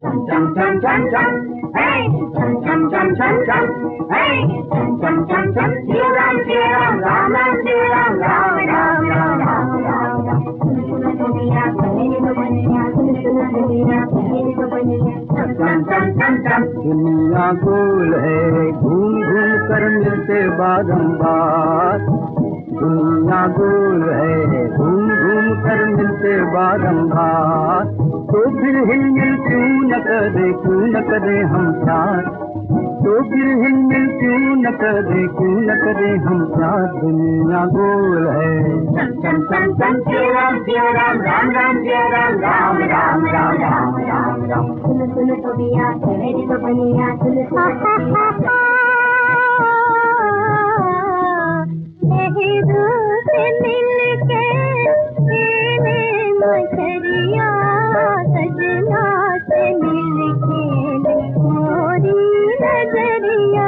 chum chum chum chum chum, hey, chum chum chum chum chum, hey, chum chum chum chum. Shri Ram, Ram Ram, Shri Ram, Ram Ram, Ram Ram, Ram Ram. Sunu dunia, कहने को बनिया, sunu dunia, कहने को बनिया. Chum chum chum chum chum. दुनिया गोल है, घूम घूम कर मिलते बारंबार. दुनिया गोल है, घूम घूम कर मिलते बारंबार. तो फिर हिलमिल क्यों न करे हम प्यार. तो फिर हिलमिल क्यों न करे हम प्यार. दुनिया गोल है. Chum chum chum chum. Shri Ram, Ram Ram, Shri Ram, Ram Ram, Ram Ram, Ram Ram. Sunu तो बिया, कहने को बनिया, sunu नेहरू से मिलके खेले मछरिया, सजना से मिलके मोरी नजरिया.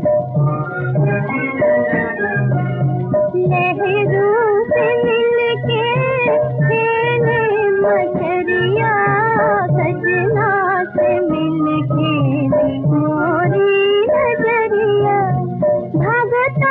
नेहरू से मिलके खेले मछरिया, सजना से मिलके मोरी नजरिया. भगता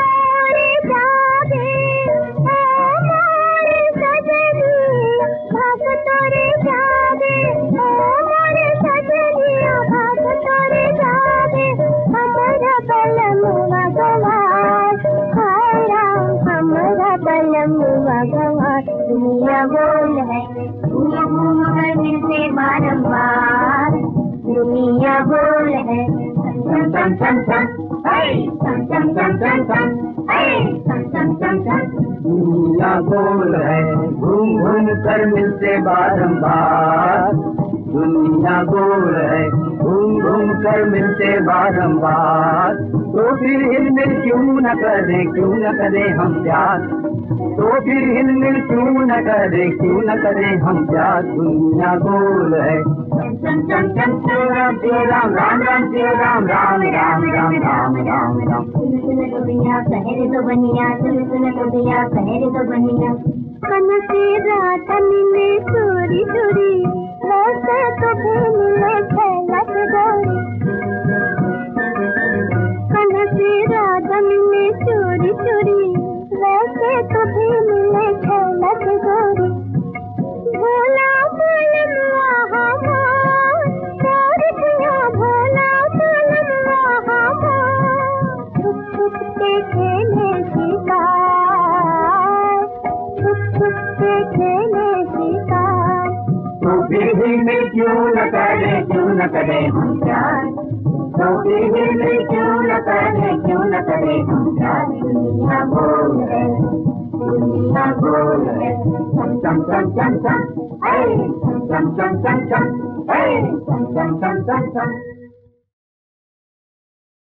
दुनिया गोल है, दुनिया घूम कर मिलते बारंबार. दुनिया गोल है. chum chum chum chum, hey, chum chum chum chum chum, hey, chum chum chum chum. दुनिया गोल है, घूम घूम कर मिलते बारंबार. दुनिया गोल है, घूम घूम कर मिलते बारंबार. तो फिर हिलमिल क्यों न करे हम प्यार. तो फिर हिलमिल क्यों न करे हम प्यार. दुनिया गोल है. Chum chum chum chum. Shri Ram, Ram Ram, Shri Ram, Ram Ram, Ram Ram, Ram Ram. Sunu तो बिया, कहने को बनिया, sunu तो बिया, कहने को बनिया. मन से रात मिले चोरी चोरी, वैसे तो भी मिले खेलत गोरी. मन से रात मिले चोरी चोरी, वैसे तो भी मिले खेलत गोरी. भोला बोलनुआ हमार, मोर दिया भोला बोलनुआ हमार. छुप छुप के खेले शिकार, छुप छुप के खेले शिकार. तो फिर हिलमिल क्यों न करे हम प्यार. तो फिर हिलमिल क्यों न करे हम प्यार. दुनिया गोल है, दुनिया गोल है. Chum chum chum chum chum, hey, chum chum chum chum chum, hey, chum chum chum chum chum.